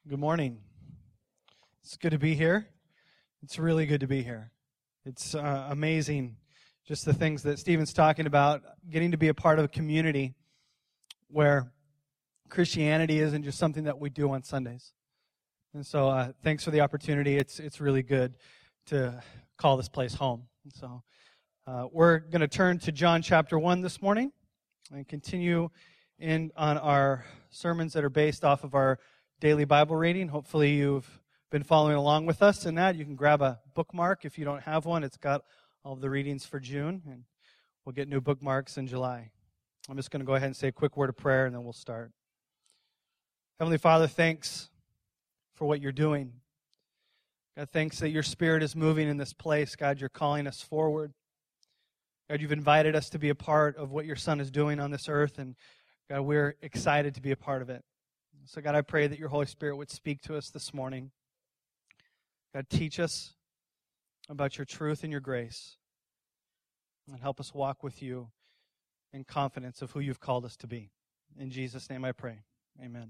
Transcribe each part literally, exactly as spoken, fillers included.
Good morning. It's good to be here. It's really good to be here. It's uh, amazing, just the things that Stephen's talking about, getting to be a part of a community where Christianity isn't just something that we do on Sundays. And so uh, thanks for the opportunity. It's it's really good to call this place home. And so uh, we're going to turn to John chapter one this morning and continue in on our sermons that are based off of our daily Bible reading. Hopefully you've been following along with us in that. You can grab a bookmark if you don't have one. It's got all of the readings for June, and we'll get new bookmarks in July. I'm just going to go ahead and say a quick word of prayer, and then we'll start. Heavenly Father, thanks for what you're doing. God, thanks that your Spirit is moving in this place. God, you're calling us forward. God, you've invited us to be a part of what your Son is doing on this earth, and God, we're excited to be a part of it. So, God, I pray that your Holy Spirit would speak to us this morning. God, teach us about your truth and your grace, and help us walk with you in confidence of who you've called us to be. In Jesus' name I pray. Amen.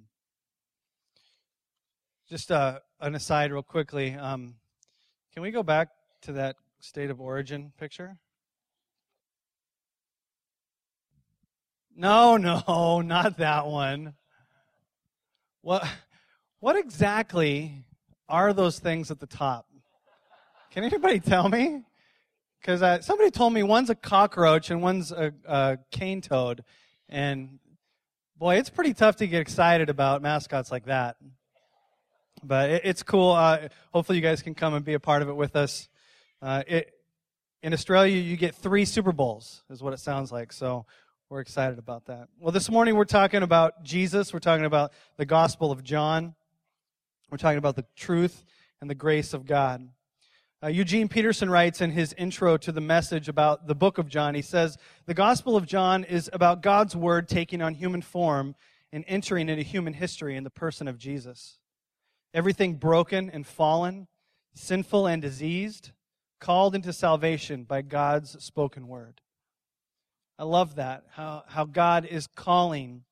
Just uh, an aside real quickly. Um, can we go back to that state of origin picture? No, no, not that one. What, what exactly are those things at the top? Can anybody tell me? Because uh, somebody told me one's a cockroach and one's a, a cane toad. And, boy, it's pretty tough to get excited about mascots like that. But it, it's cool. Uh, hopefully you guys can come and be a part of it with us. Uh, it, in Australia, you get three Super Bowls, is what it sounds like. So we're excited about that. Well, this morning we're talking about Jesus. We're talking about the Gospel of John. We're talking about the truth and the grace of God. Uh, Eugene Peterson writes in his intro to the message about the book of John, he says, the Gospel of John is about God's Word taking on human form and entering into human history in the person of Jesus. Everything broken and fallen, sinful and diseased, called into salvation by God's spoken word. I love that, how, how God is calling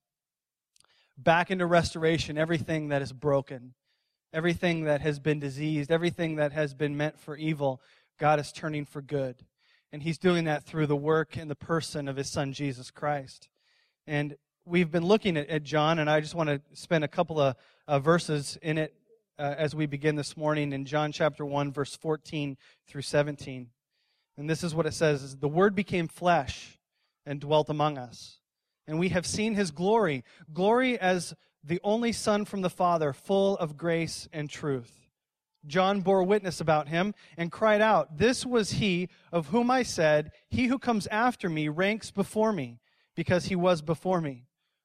back into restoration everything that is broken, everything that has been diseased, everything that has been meant for evil, God is turning for good. And he's doing that through the work and the person of his Son, Jesus Christ. And we've been looking at, at John, and I just want to spend a couple of uh, verses in it uh, as we begin this morning in John chapter one, verse fourteen through seventeen. And this is what it says, is, the Word became flesh and dwelt among us. And we have seen his glory, glory as the only Son from the Father, full of grace and truth. John bore witness about him and cried out, this was he of whom I said, he who comes after me ranks before me, because he was before me.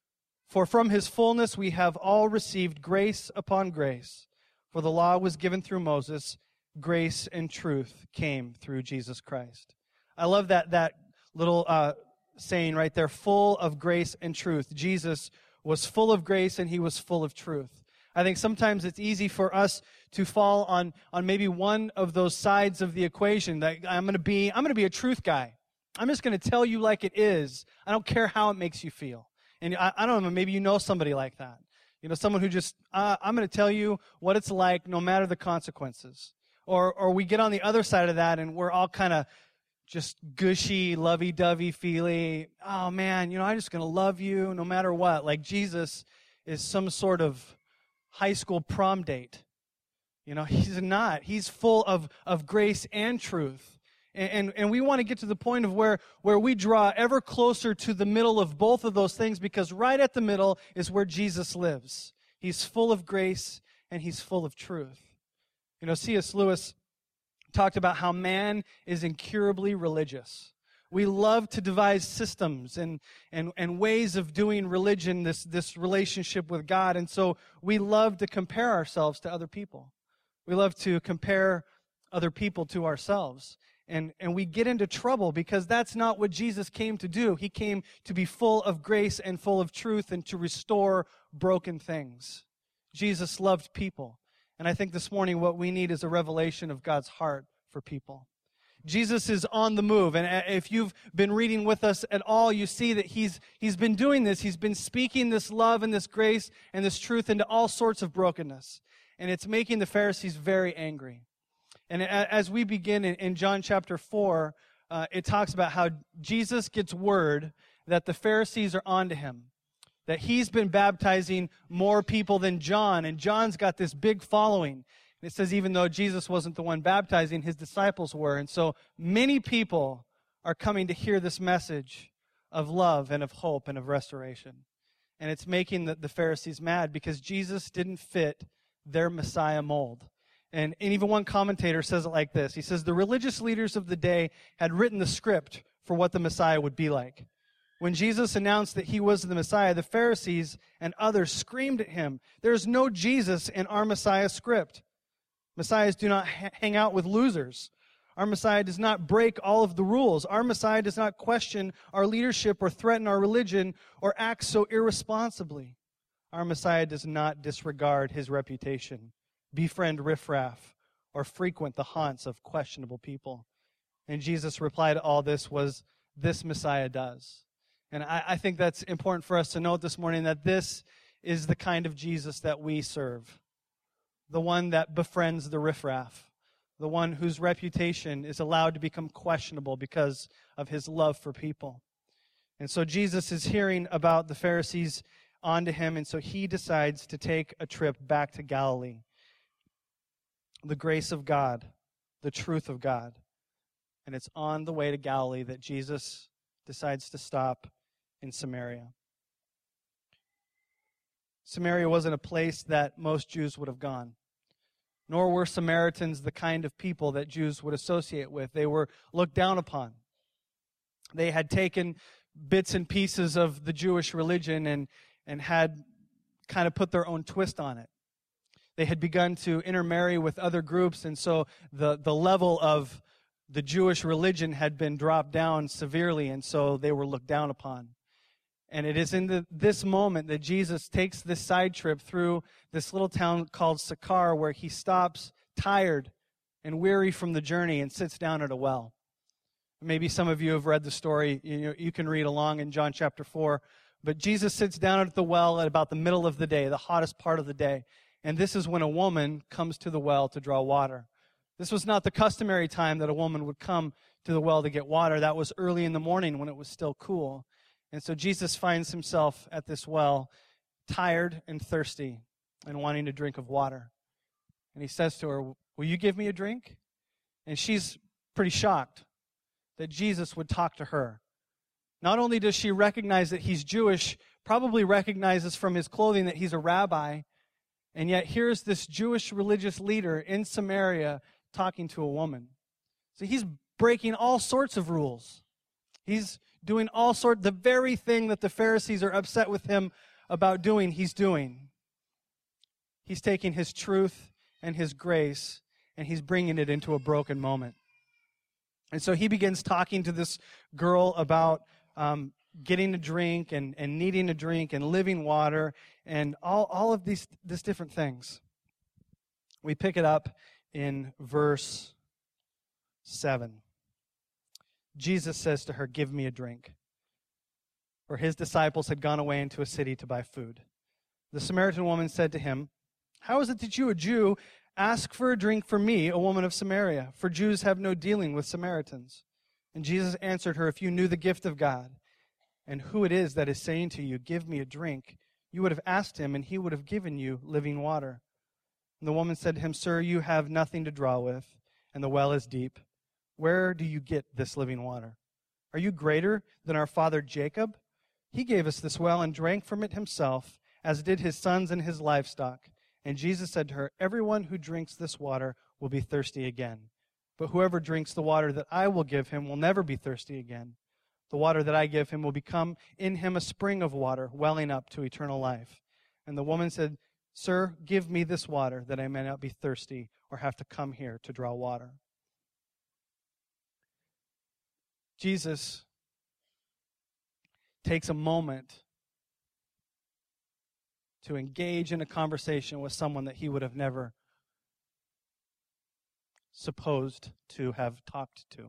For from his fullness we have all received grace upon grace. For the law was given through Moses, grace and truth came through Jesus Christ. I love that that little uh, saying right there, full of grace and truth. Jesus was full of grace and he was full of truth. I think sometimes it's easy for us to fall on, on maybe one of those sides of the equation, that I'm going to be I'm going to be a truth guy. I'm just going to tell you like it is. I don't care how it makes you feel. And I, I don't know, maybe you know somebody like that. You know, someone who just, uh, I'm going to tell you what it's like no matter the consequences. Or or we get on the other side of that and we're all kind of just gushy, lovey-dovey feely. Oh, man, you know, I'm just going to love you no matter what. Like Jesus is some sort of high school prom date. You know, he's not. He's full of, of grace and truth. And, and, and we want to get to the point of where, where we draw ever closer to the middle of both of those things, because right at the middle is where Jesus lives. He's full of grace and he's full of truth. You know, C S Lewis talked about how man is incurably religious. We love to devise systems and, and, and ways of doing religion, this, this relationship with God. And so we love to compare ourselves to other people. We love to compare other people to ourselves. And, and we get into trouble because that's not what Jesus came to do. He came to be full of grace and full of truth and to restore broken things. Jesus loved people. And I think this morning what we need is a revelation of God's heart for people. Jesus is on the move. And if you've been reading with us at all, you see that he's, he's been doing this. He's been speaking this love and this grace and this truth into all sorts of brokenness. And it's making the Pharisees very angry. And as we begin in John chapter four, uh, it talks about how Jesus gets word that the Pharisees are onto him, that he's been baptizing more people than John, and John's got this big following. And it says even though Jesus wasn't the one baptizing, his disciples were. And so many people are coming to hear this message of love and of hope and of restoration. And it's making the, the Pharisees mad because Jesus didn't fit their Messiah mold. And, and even one commentator says it like this. He says, the religious leaders of the day had written the script for what the Messiah would be like. When Jesus announced that he was the Messiah, the Pharisees and others screamed at him, "There's no Jesus in our Messiah script. Messiahs do not ha- hang out with losers. Our Messiah does not break all of the rules. Our Messiah does not question our leadership or threaten our religion or act so irresponsibly. Our Messiah does not disregard his reputation, befriend riffraff, or frequent the haunts of questionable people." And Jesus' reply to all this was, this Messiah does. And I, I think that's important for us to note this morning, that this is the kind of Jesus that we serve. The one that befriends the riffraff. The one whose reputation is allowed to become questionable because of his love for people. And so Jesus is hearing about the Pharisees onto him, and so he decides to take a trip back to Galilee. The grace of God, the truth of God. And it's on the way to Galilee that Jesus decides to stop in Samaria. Samaria wasn't a place that most Jews would have gone. Nor were Samaritans the kind of people that Jews would associate with. They were looked down upon. They had taken bits and pieces of the Jewish religion and, and had kind of put their own twist on it. They had begun to intermarry with other groups, and so the, the level of the Jewish religion had been dropped down severely, and so they were looked down upon. And it is in the, this moment that Jesus takes this side trip through this little town called Sychar, where he stops tired and weary from the journey and sits down at a well. Maybe some of you have read the story. You know, you can read along in John chapter four. But Jesus sits down at the well at about the middle of the day, the hottest part of the day. And this is when a woman comes to the well to draw water. This was not the customary time that a woman would come to the well to get water. That was early in the morning when it was still cool. And so Jesus finds himself at this well, tired and thirsty and wanting a drink of water. And he says to her, "Will you give me a drink?" And she's pretty shocked that Jesus would talk to her. Not only does she recognize that he's Jewish, probably recognizes from his clothing that he's a rabbi, and yet here's this Jewish religious leader in Samaria talking to a woman. So he's breaking all sorts of rules. He's doing all sorts, the very thing that the Pharisees are upset with him about doing, he's doing. He's taking his truth and his grace, and he's bringing it into a broken moment. And so he begins talking to this girl about um, getting a drink and, and needing a drink and living water and all, all of these, these different things. We pick it up in verse seven. Jesus says to her, "Give me a drink." For his disciples had gone away into a city to buy food. The Samaritan woman said to him, "How is it that you, a Jew, ask for a drink for me, a woman of Samaria? For Jews have no dealing with Samaritans." And Jesus answered her, "If you knew the gift of God and who it is that is saying to you, 'Give me a drink,' you would have asked him, and he would have given you living water." And the woman said to him, "Sir, you have nothing to draw with, and the well is deep. Where do you get this living water? Are you greater than our father Jacob? He gave us this well and drank from it himself, as did his sons and his livestock." And Jesus said to her, "Everyone who drinks this water will be thirsty again. But whoever drinks the water that I will give him will never be thirsty again. The water that I give him will become in him a spring of water, welling up to eternal life." And the woman said, "Sir, give me this water, that I may not be thirsty or have to come here to draw water." Jesus takes a moment to engage in a conversation with someone that he would have never supposed to have talked to?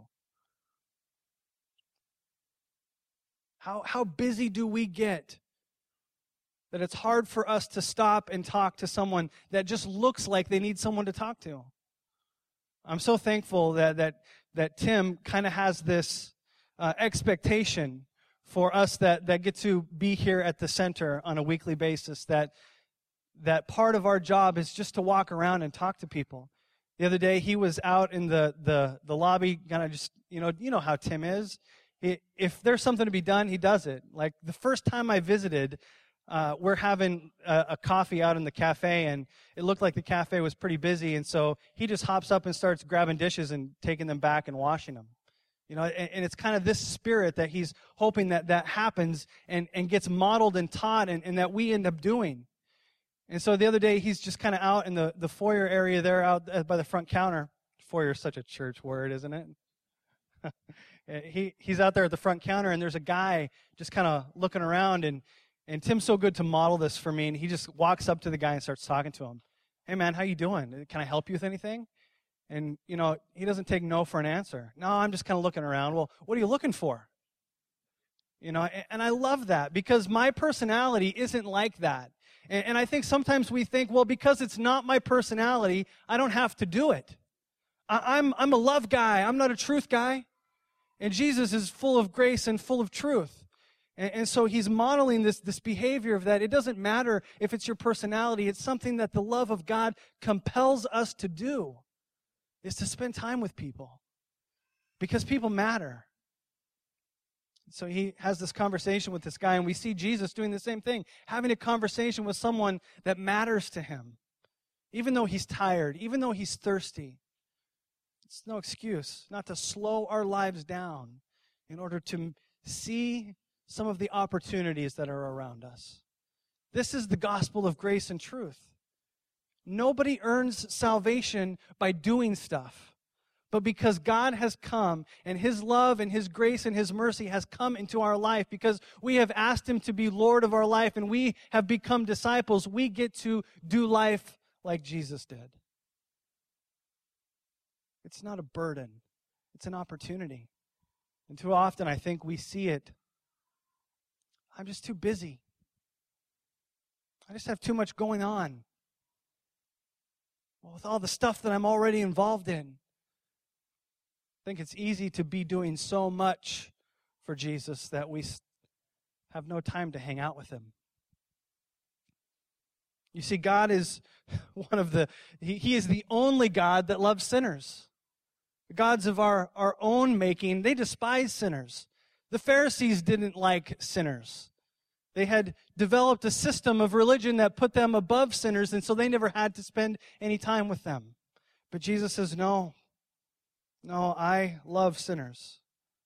How, how busy do we get that it's hard for us to stop and talk to someone that just looks like they need someone to talk to? I'm so thankful that that that Tim kind of has this uh, expectation for us that, that get to be here at the center on a weekly basis, that that part of our job is just to walk around and talk to people. The other day, he was out in the, the, the lobby, kind of just, you know, you know how Tim is. He, if there's something to be done, he does it. Like the first time I visited, uh, we're having a, a coffee out in the cafe, and it looked like the cafe was pretty busy, and so he just hops up and starts grabbing dishes and taking them back and washing them. You know, and, and it's kind of this spirit that he's hoping that that happens and, and gets modeled and taught, and, and that we end up doing. And so the other day, he's just kind of out in the, the foyer area there out by the front counter. Foyer is such a church word, isn't it? he He's out there at the front counter, and there's a guy just kind of looking around, and, and Tim's so good to model this for me, and he just walks up to the guy and starts talking to him. Hey, man, how you doing? Can I help you with anything? And, you know, he doesn't take no for an answer. No, I'm just kind of looking around. Well, what are you looking for? You know, and, and I love that because my personality isn't like that. And, and I think sometimes we think, well, because it's not my personality, I don't have to do it. I, I'm, I'm a love guy. I'm not a truth guy. And Jesus is full of grace and full of truth. And, and so he's modeling this, this behavior of that. It doesn't matter if it's your personality. It's something that the love of God compels us to do, is to spend time with people because people matter. So he has this conversation with this guy, and we see Jesus doing the same thing, having a conversation with someone that matters to him. Even though he's tired, even though he's thirsty, it's no excuse not to slow our lives down in order to see some of the opportunities that are around us. This is the gospel of grace and truth. Nobody earns salvation by doing stuff. But because God has come, and His love and His grace and His mercy has come into our life, because we have asked Him to be Lord of our life and we have become disciples, we get to do life like Jesus did. It's not a burden. It's an opportunity. And too often I think we see it. I'm just too busy. I just have too much going on. Well, with all the stuff that I'm already involved in, I think it's easy to be doing so much for Jesus that we have no time to hang out with Him. You see, God is one of the, He, he is the only God that loves sinners. The gods of our, our own making, they despise sinners. The Pharisees didn't like sinners. They had developed a system of religion that put them above sinners, and so they never had to spend any time with them. But Jesus says, no, no, I love sinners.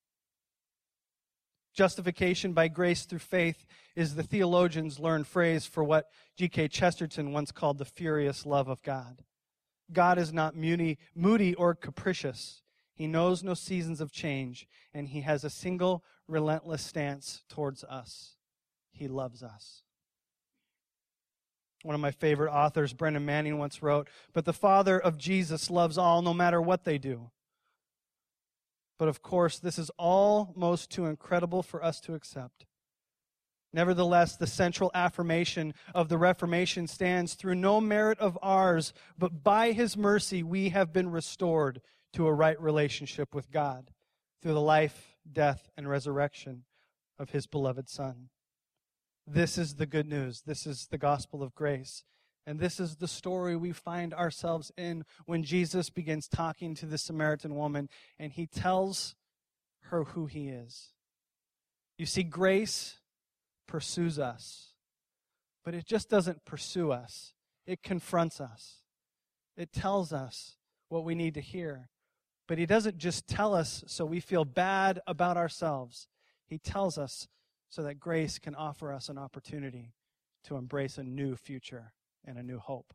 Justification by grace through faith is the theologians' learned phrase for what G K Chesterton once called the furious love of God. God is not moody, moody or capricious. He knows no seasons of change, and He has a single relentless stance towards us. He loves us. One of my favorite authors, Brennan Manning, once wrote, "But the Father of Jesus loves all no matter what they do." But of course, this is almost too incredible for us to accept. Nevertheless, the central affirmation of the Reformation stands: through no merit of ours, but by His mercy we have been restored to a right relationship with God through the life, death, and resurrection of His beloved Son. This is the good news. This is the gospel of grace. And this is the story we find ourselves in when Jesus begins talking to the Samaritan woman, and He tells her who He is. You see, grace pursues us, but it just doesn't pursue us. It confronts us. It tells us what we need to hear. But He doesn't just tell us so we feel bad about ourselves. He tells us so that grace can offer us an opportunity to embrace a new future and a new hope.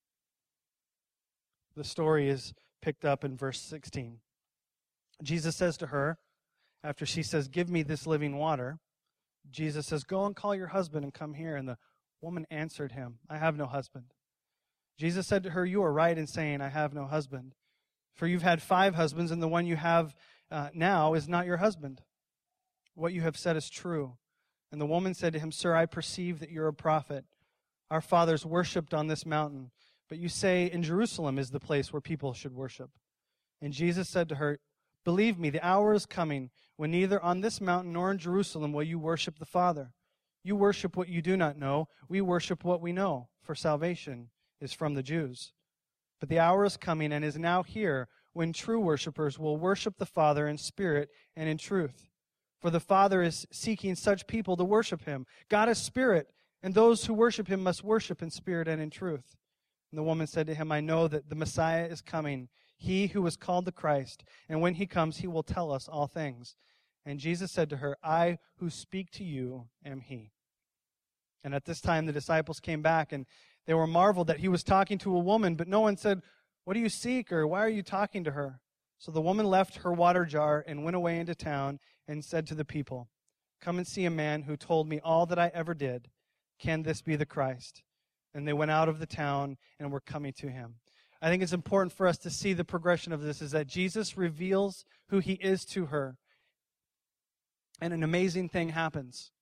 The story is picked up in verse sixteen. Jesus says to her, after she says, "Give me this living water," Jesus says, "Go and call your husband and come here." And the woman answered Him, "I have no husband." Jesus said to her, "You are right in saying, 'I have no husband.' For you've had five husbands, and the one you have uh, now is not your husband. What you have said is true." And the woman said to him, "Sir, I perceive that you're a prophet. Our fathers worshipped on this mountain, but you say in Jerusalem is the place where people should worship." And Jesus said to her, "Believe me, the hour is coming when neither on this mountain nor in Jerusalem will you worship the Father. You worship what you do not know. We worship what we know, for salvation is from the Jews. But the hour is coming and is now here when true worshipers will worship the Father in spirit and in truth. For the Father is seeking such people to worship him. God is spirit, and those who worship him must worship in spirit and in truth." And the woman said to him, "I know that the Messiah is coming, he who is called the Christ, and when he comes, he will tell us all things." And Jesus said to her, "I who speak to you am he." And at this time the disciples came back, and they were marveled that he was talking to a woman, but no one said, "What do you seek?" or "Why are you talking to her?" So the woman left her water jar and went away into town and said to the people, "Come and see a man who told me all that I ever did. Can this be the Christ?" And they went out of the town and were coming to him. I think it's important for us to see the progression of this, is that Jesus reveals who he is to her. And an amazing thing happens.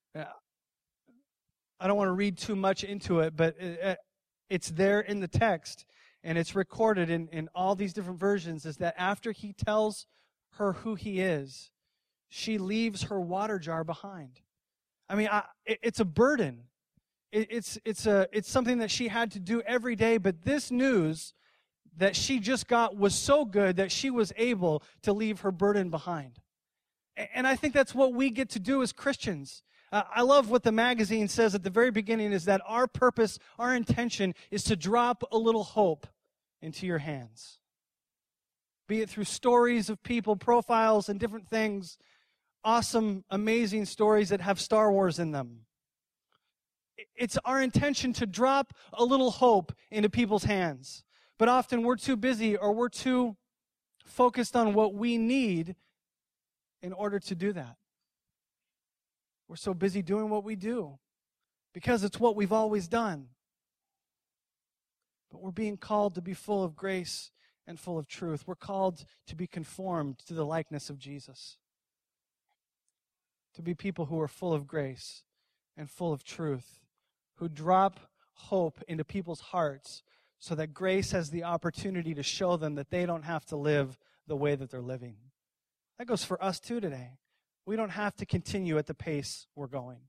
I don't want to read too much into it, but it's there in the text, and it's recorded in, in all these different versions, is that after he tells her who he is, she leaves her water jar behind. I mean, I, it, it's a burden. It, it's it's a it's something that she had to do every day, but this news that she just got was so good that she was able to leave her burden behind. And I think that's what we get to do as Christians. Uh, I love what the magazine says at the very beginning, is that our purpose, our intention is to drop a little hope into your hands. Be it through stories of people, profiles, and different things, awesome, amazing stories that have Star Wars in them. It's our intention to drop a little hope into people's hands. But often we're too busy, or we're too focused on what we need in order to do that. We're so busy doing what we do because it's what we've always done. But we're being called to be full of grace and full of truth. We're called to be conformed to the likeness of Jesus. To be people who are full of grace and full of truth, who drop hope into people's hearts so that grace has the opportunity to show them that they don't have to live the way that they're living. That goes for us too today. We don't have to continue at the pace we're going.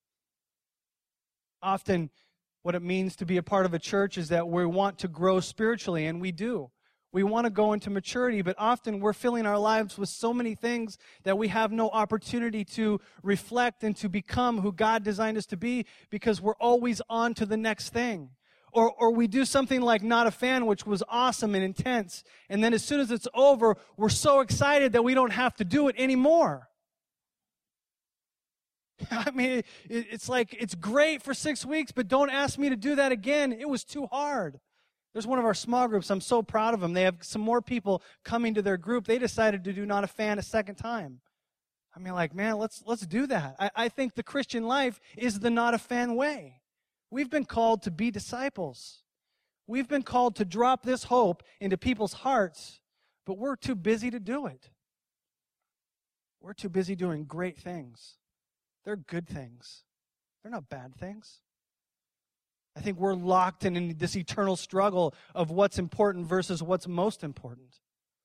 Often, what it means to be a part of a church is that we want to grow spiritually, and we do. We want to go into maturity, but often we're filling our lives with so many things that we have no opportunity to reflect and to become who God designed us to be, because we're always on to the next thing. Or, or we do something like Not a Fan, which was awesome and intense, and then as soon as it's over, we're so excited that we don't have to do it anymore. I mean, it, it's like, it's great for six weeks, but don't ask me to do that again. It was too hard. There's one of our small groups. I'm so proud of them. They have some more people coming to their group. They decided to do Not a Fan a second time. I mean, like, man, let's let's do that. I, I think the Christian life is the Not a Fan way. We've been called to be disciples. We've been called to drop this hope into people's hearts, but we're too busy to do it. We're too busy doing great things. They're good things. They're not bad things. I think we're locked in, in this eternal struggle of what's important versus what's most important.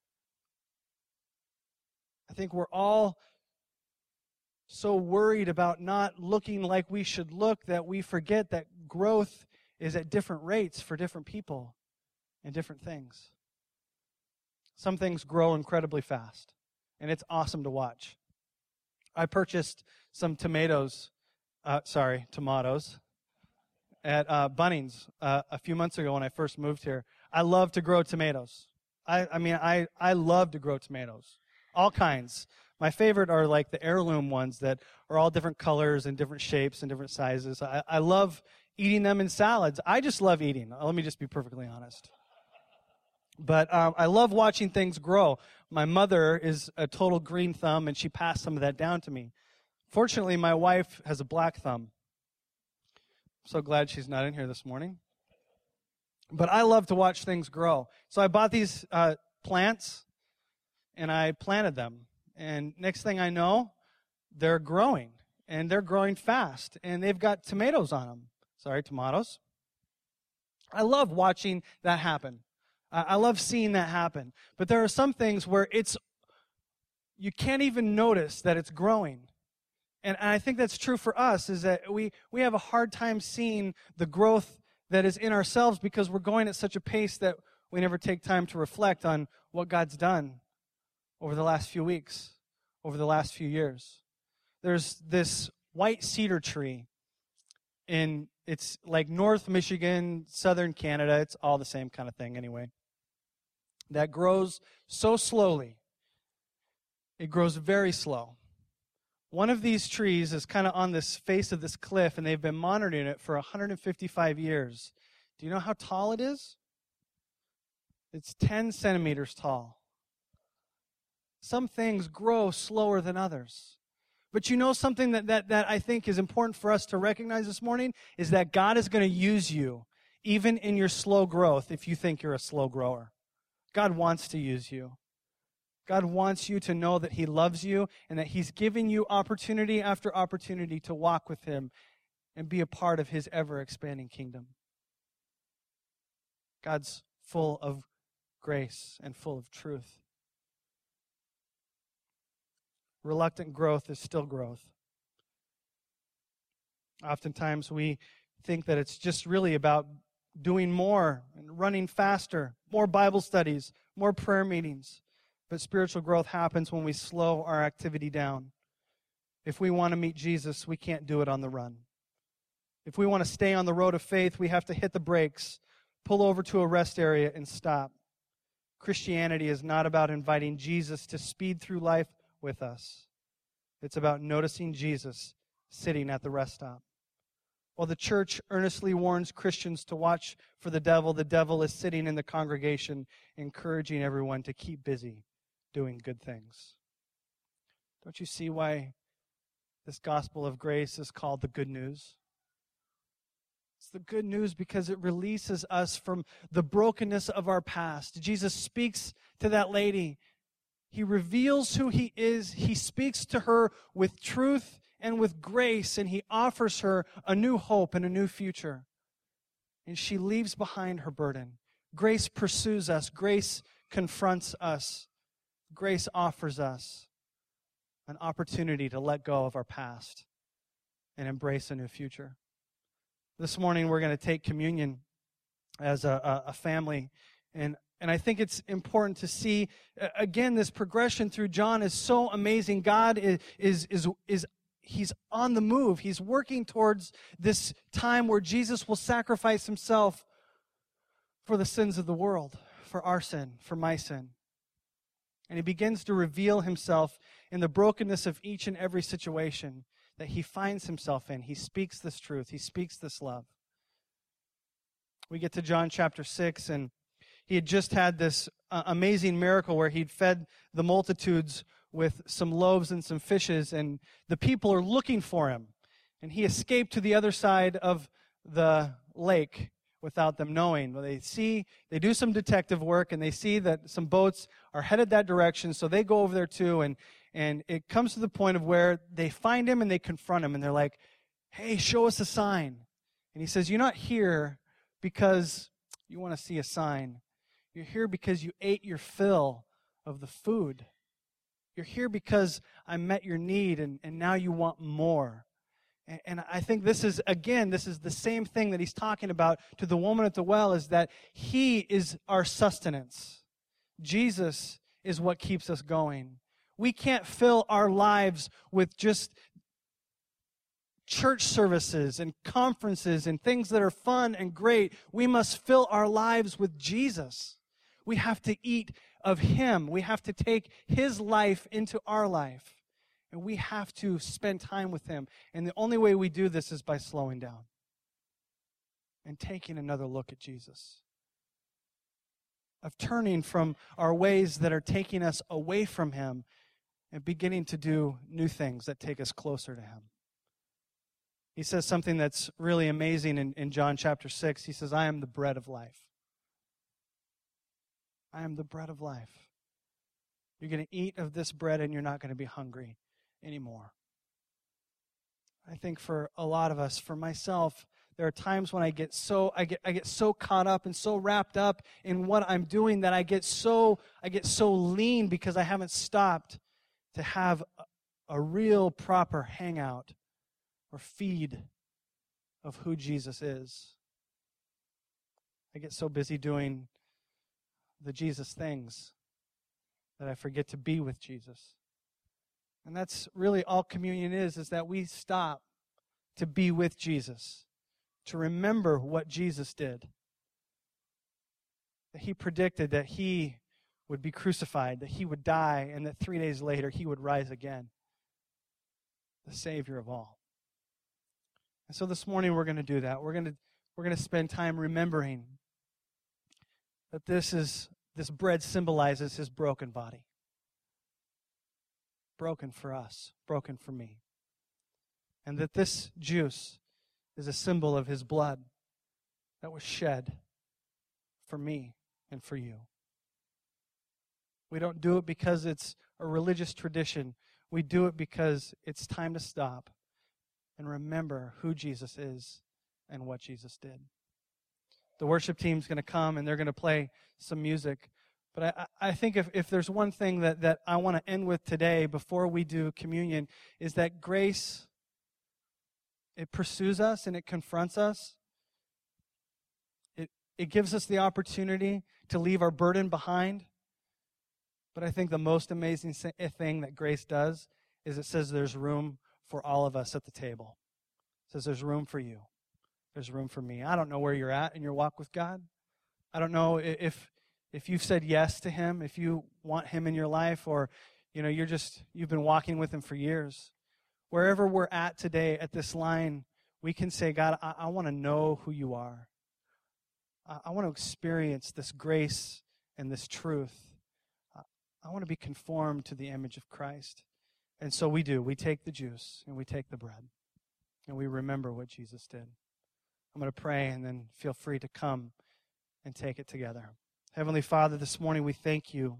I think we're all so worried about not looking like we should look that we forget that growth is at different rates for different people and different things. Some things grow incredibly fast, and it's awesome to watch. I purchased some tomatoes, uh, sorry, tomatoes, at uh, Bunnings uh, a few months ago when I first moved here. I love to grow tomatoes. I, I mean, I, I love to grow tomatoes, all kinds. My favorite are like the heirloom ones that are all different colors and different shapes and different sizes. I, I love eating them in salads. I just love eating. Let me just be perfectly honest. But um, I love watching things grow. My mother is a total green thumb, and she passed some of that down to me. Fortunately, my wife has a black thumb. I'm so glad she's not in here this morning. But I love to watch things grow. So I bought these uh, plants, and I planted them. And next thing I know, they're growing, and they're growing fast, and they've got tomatoes on them. Sorry, tomatoes. I love watching that happen. I love seeing that happen. But there are some things where it's, you can't even notice that it's growing. And I think that's true for us, is that we, we have a hard time seeing the growth that is in ourselves because we're going at such a pace that we never take time to reflect on what God's done over the last few weeks, over the last few years. There's this white cedar tree in, it's like North Michigan, Southern Canada. It's all the same kind of thing anyway. That grows so slowly. It grows very slow. One of these trees is kind of on this face of this cliff, and they've been monitoring it for one hundred fifty-five years. Do you know how tall it is? It's ten centimeters tall. Some things grow slower than others. But you know something that, that, that I think is important for us to recognize this morning is that God is going to use you even in your slow growth if you think you're a slow grower. God wants to use you. God wants you to know that He loves you and that He's giving you opportunity after opportunity to walk with Him and be a part of His ever-expanding kingdom. God's full of grace and full of truth. Reluctant growth is still growth. Oftentimes we think that it's just really about doing more and running faster, more Bible studies, more prayer meetings. But spiritual growth happens when we slow our activity down. If we want to meet Jesus, we can't do it on the run. If we want to stay on the road of faith, we have to hit the brakes, pull over to a rest area, and stop. Christianity is not about inviting Jesus to speed through life with us. It's about noticing Jesus sitting at the rest stop. While the church earnestly warns Christians to watch for the devil, the devil is sitting in the congregation, encouraging everyone to keep busy doing good things. Don't you see why this gospel of grace is called the good news? It's the good news because it releases us from the brokenness of our past. Jesus speaks to that lady. He reveals who He is. He speaks to her with truth and with grace, and He offers her a new hope and a new future. And she leaves behind her burden. Grace pursues us. Grace confronts us. Grace offers us an opportunity to let go of our past and embrace a new future. This morning we're going to take communion as a, a family, and And I think it's important to see, again, this progression through John is so amazing. God is, is, is, is He's on the move. He's working towards this time where Jesus will sacrifice Himself for the sins of the world, for our sin, for my sin. And He begins to reveal Himself in the brokenness of each and every situation that He finds Himself in. He speaks this truth. He speaks this love. We get to John chapter six, and He had just had this uh, amazing miracle where He'd fed the multitudes with some loaves and some fishes, and the people are looking for Him. And He escaped to the other side of the lake without them knowing. Well, they see, they do some detective work, and they see that some boats are headed that direction, so they go over there too, and, and it comes to the point of where they find Him and they confront Him, and they're like, hey, show us a sign. And He says, you're not here because you want to see a sign. You're here because you ate your fill of the food. You're here because I met your need, and, and now you want more. And, and I think this is, again, this is the same thing that He's talking about to the woman at the well, is that He is our sustenance. Jesus is what keeps us going. We can't fill our lives with just church services and conferences and things that are fun and great. We must fill our lives with Jesus. We have to eat of Him. We have to take His life into our life. And we have to spend time with Him. And the only way we do this is by slowing down and taking another look at Jesus. Of turning from our ways that are taking us away from Him and beginning to do new things that take us closer to Him. He says something that's really amazing in, in John chapter six. He says, I am the bread of life. I am the bread of life. You're going to eat of this bread and you're not going to be hungry anymore. I think for a lot of us, for myself, there are times when I get so I get I get so caught up and so wrapped up in what I'm doing that I get so I get so lean because I haven't stopped to have a, a real proper hangout or feed of who Jesus is. I get so busy doing the Jesus things that I forget to be with Jesus. And that's really all communion is, is that we stop to be with Jesus, to remember what Jesus did. That he predicted that he would be crucified, that he would die, and that three days later he would rise again. The Savior of all. And so this morning we're going to do that. We're going to we're going to spend time remembering that this is this bread symbolizes his broken body. Broken for us, broken for me. And that this juice is a symbol of his blood that was shed for me and for you. We don't do it because it's a religious tradition. We do it because it's time to stop and remember who Jesus is and what Jesus did. The worship team's going to come and they're going to play some music. But I, I think if, if there's one thing that, that I want to end with today before we do communion is that grace, it pursues us and it confronts us. It, it gives us the opportunity to leave our burden behind. But I think the most amazing thing that grace does is it says there's room for all of us at the table. It says there's room for you. There's room for me. I don't know where you're at in your walk with God. I don't know if if you've said yes to him, if you want him in your life, or you know, you're just you've been walking with him for years. Wherever we're at today at this line, we can say, God, I, I want to know who you are. I, I want to experience this grace and this truth. I, I want to be conformed to the image of Christ. And so we do. We take the juice and we take the bread. And we remember what Jesus did. I'm going to pray and then feel free to come and take it together. Heavenly Father, this morning we thank you.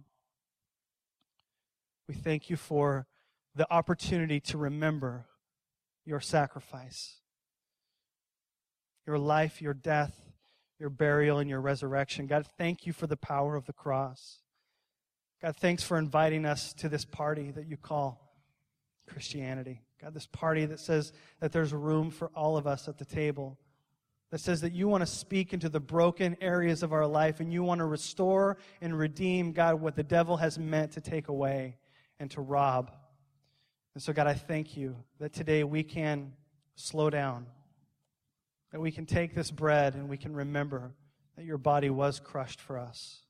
We thank you for the opportunity to remember your sacrifice, your life, your death, your burial, and your resurrection. God, thank you for the power of the cross. God, thanks for inviting us to this party that you call Christianity. God, this party that says that there's room for all of us at the table, that says that you want to speak into the broken areas of our life and you want to restore and redeem, God, what the devil has meant to take away and to rob. And so, God, I thank you that today we can slow down, that we can take this bread and we can remember that your body was crushed for us.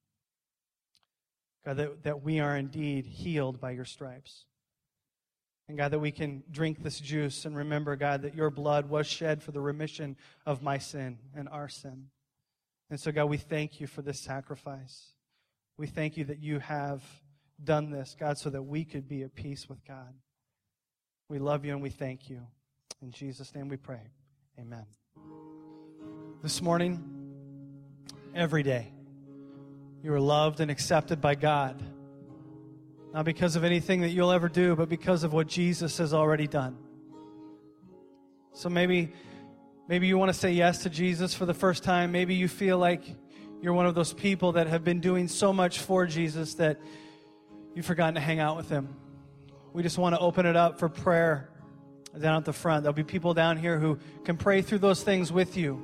God, that, that we are indeed healed by your stripes. And God, that we can drink this juice and remember, God, that your blood was shed for the remission of my sin and our sin. And so, God, we thank you for this sacrifice. We thank you that you have done this, God, so that we could be at peace with God. We love you and we thank you. In Jesus' name we pray. Amen. This morning, every day, you are loved and accepted by God. Not because of anything that you'll ever do, but because of what Jesus has already done. So maybe, maybe you want to say yes to Jesus for the first time. Maybe you feel like you're one of those people that have been doing so much for Jesus that you've forgotten to hang out with him. We just want to open it up for prayer down at the front. There'll be people down here who can pray through those things with you.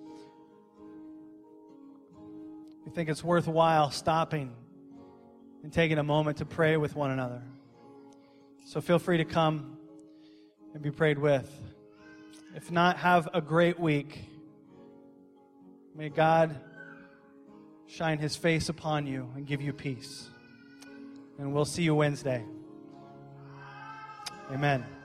You think it's worthwhile stopping and taking a moment to pray with one another. So feel free to come and be prayed with. If not, have a great week. May God shine his face upon you and give you peace. And we'll see you Wednesday. Amen.